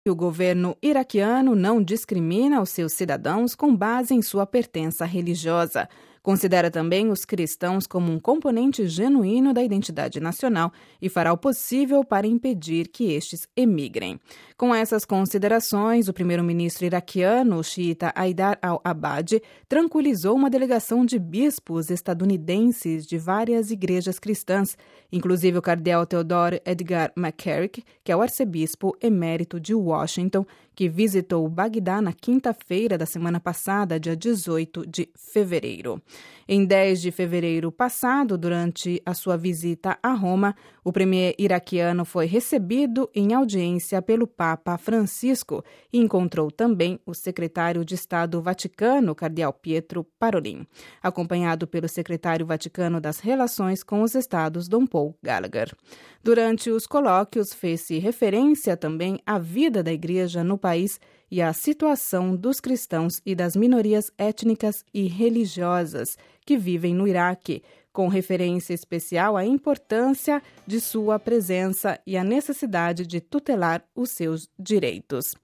O governo iraquiano não discrimina os seus cidadãos com base em sua pertença religiosa. Considera também os cristãos como um componente genuíno da identidade nacional e fará o possível para impedir que estes emigrem. Com essas considerações, o primeiro-ministro iraquiano, o xiita Haidar al-Abadi, tranquilizou uma delegação de bispos estadunidenses de várias igrejas cristãs, inclusive o cardeal Theodore Edgar McCarrick, que é o arcebispo emérito de Washington, que visitou Bagdá na quinta-feira da semana passada, dia 18 de fevereiro. Em 10 de fevereiro passado, durante a sua visita a Roma, o premier iraquiano foi recebido em audiência pelo Papa Francisco e encontrou também o secretário de Estado Vaticano, cardeal Pietro Parolin, acompanhado pelo secretário Vaticano das Relações com os Estados, Dom Paul Gallagher. Durante os colóquios, fez-se referência também à vida da igreja no país e à situação dos cristãos e das minorias étnicas e religiosas que vivem no Iraque, com referência especial à importância de sua presença e à necessidade de tutelar os seus direitos.